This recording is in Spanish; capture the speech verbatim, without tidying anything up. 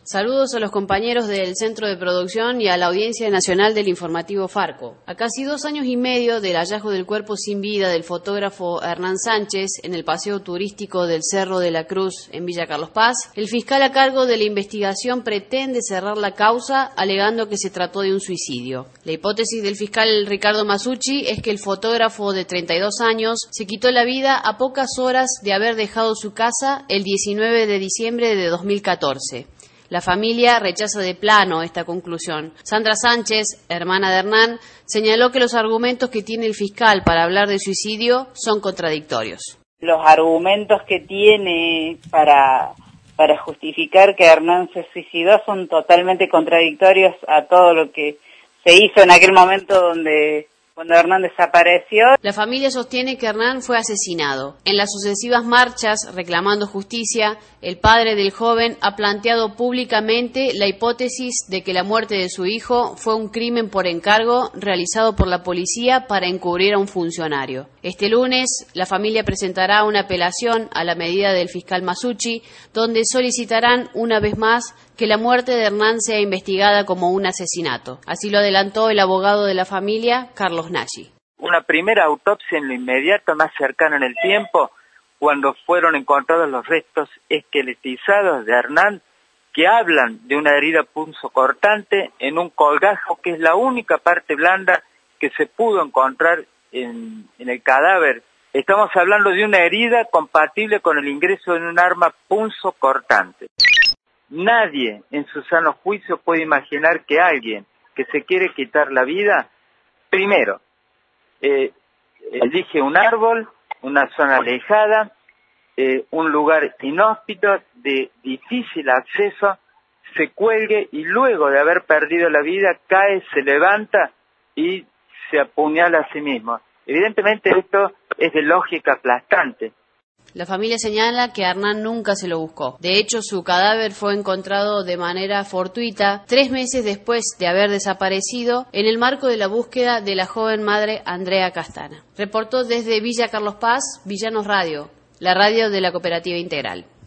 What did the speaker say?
Saludos a los compañeros del Centro de Producción y a la Audiencia Nacional del Informativo Farco. A casi dos años y medio del hallazgo del cuerpo sin vida del fotógrafo Hernán Sánchez en el paseo turístico del Cerro de la Cruz en Villa Carlos Paz, el fiscal a cargo de la investigación pretende cerrar la causa alegando que se trató de un suicidio. La hipótesis del fiscal Ricardo Masucci es que el fotógrafo de treinta y dos años se quitó la vida a pocas horas de haber dejado su casa el diecinueve de diciembre de dos mil catorce. La familia rechaza de plano esta conclusión. Sandra Sánchez, hermana de Hernán, señaló que los argumentos que tiene el fiscal para hablar de suicidio son contradictorios. Los argumentos que tiene para, para justificar que Hernán se suicidó son totalmente contradictorios a todo lo que se hizo en aquel momento donde... cuando Hernán desapareció. La familia sostiene que Hernán fue asesinado. En las sucesivas marchas reclamando justicia, el padre del joven ha planteado públicamente la hipótesis de que la muerte de su hijo fue un crimen por encargo realizado por la policía para encubrir a un funcionario. Este lunes, la familia presentará una apelación a la medida del fiscal Masucci, donde solicitarán una vez más que la muerte de Hernán sea investigada como un asesinato. Así lo adelantó el abogado de la familia, Carlos Nagy. Una primera autopsia en lo inmediato, más cercana en el tiempo, cuando fueron encontrados los restos esqueletizados de Hernán, que hablan de una herida punzocortante en un colgajo, que es la única parte blanda que se pudo encontrar en, en el cadáver. Estamos hablando de una herida compatible con el ingreso de un arma punzocortante. Nadie en su sano juicio puede imaginar que alguien que se quiere quitar la vida, primero, eh, elige un árbol, una zona alejada, eh, un lugar inhóspito, de difícil acceso, se cuelgue y luego de haber perdido la vida cae, se levanta y se apuñala a sí mismo. Evidentemente esto es de lógica aplastante. La familia señala que Hernán nunca se lo buscó. De hecho, su cadáver fue encontrado de manera fortuita tres meses después de haber desaparecido en el marco de la búsqueda de la joven madre Andrea Castana. Reportó desde Villa Carlos Paz, Villanos Radio, la radio de la Cooperativa Integral.